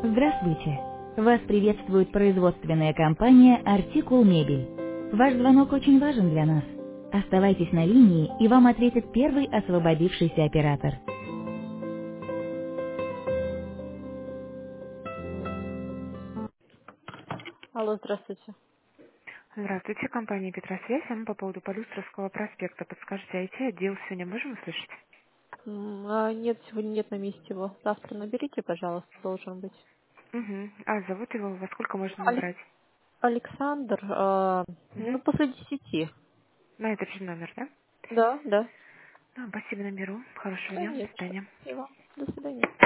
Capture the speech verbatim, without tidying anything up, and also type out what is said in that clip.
Здравствуйте! Вас приветствует производственная компания «Артикул Мебель». Ваш звонок очень важен для нас. Оставайтесь на линии, и вам ответит первый освободившийся оператор. Алло, здравствуйте. Здравствуйте, компания «Петросвязь». А мы по поводу Полюстровского проспекта. Подскажите, ай ти-отдел сегодня можем услышать? М, а нет, сегодня нет на месте его. Завтра наберите, пожалуйста, должен быть. Угу. А зовут его, во сколько можно Алекс- набрать? Александр, э, ну, Угу. после десяти. На этот же номер, да? Да, да. А, спасибо, наберу. Хорошего дня, до Конечно. свидания. И вам. До свидания.